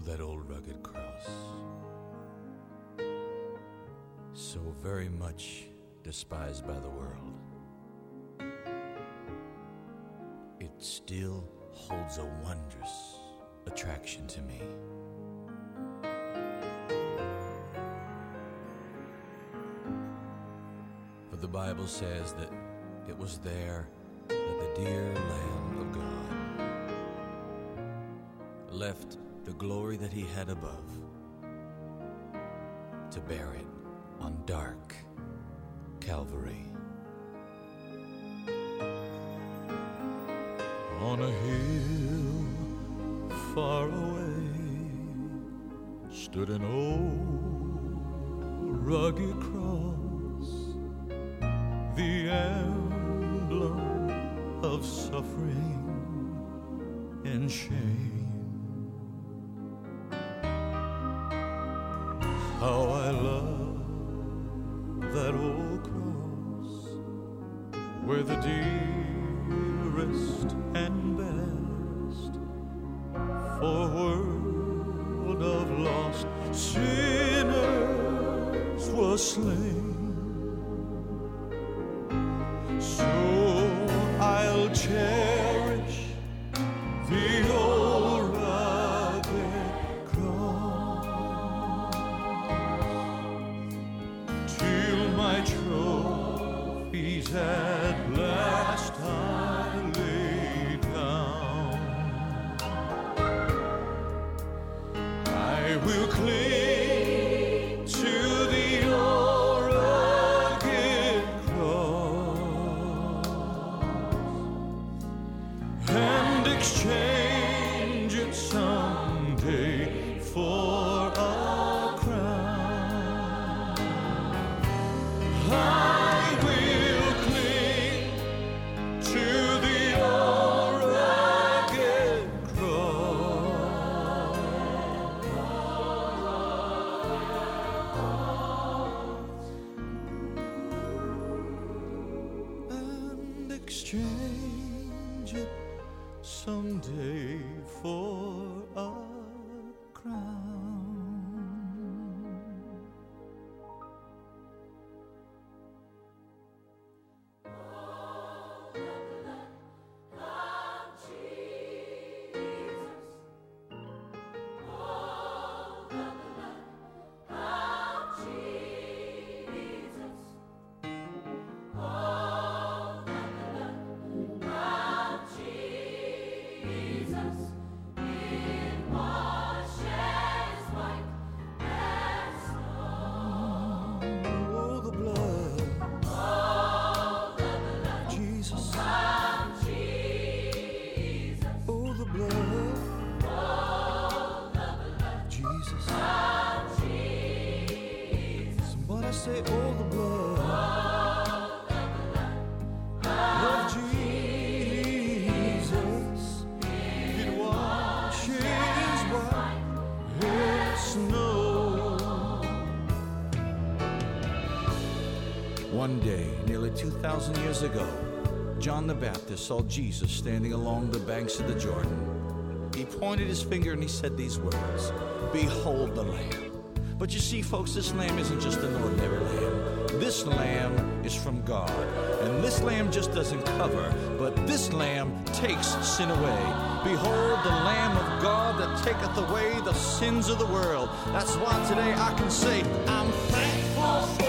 that old rugged cross, so very much despised by the world, it still holds a wondrous attraction to me. For the Bible says that it was there that the dear Lamb of God left the glory that he had above to bear it on dark Calvary. On a hill far away stood an old rugged cross, the emblem of suffering and shame. How I love that old cross, where the dearest and best for a world of lost sinners was slain. So I'll cherish the old rugged cross till my trophies at last I lay down. I will cling to the old rugged cross and exchange it someday for a crown. I will cling to the old rugged cross and exchange it someday for a crown. Oh, the blood of Jesus. Oh, the blood of Jesus. Somebody say, oh, the blood of Jesus. It washes white as snow. One day, nearly 2,000 years ago, John the Baptist saw Jesus standing along the banks of the Jordan. He pointed his finger and he said these words, "Behold the Lamb." But you see, folks, this lamb isn't just an ordinary lamb. This lamb is from God. And this lamb just doesn't cover, but this lamb takes sin away. Behold the Lamb of God that taketh away the sins of the world. That's why today I can say, I'm thankful for